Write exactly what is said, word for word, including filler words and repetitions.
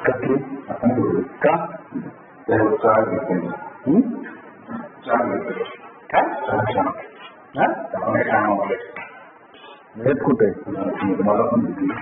कथी का चार घेतले चार घेतले काय कामामध्ये हेच कुठे मला पण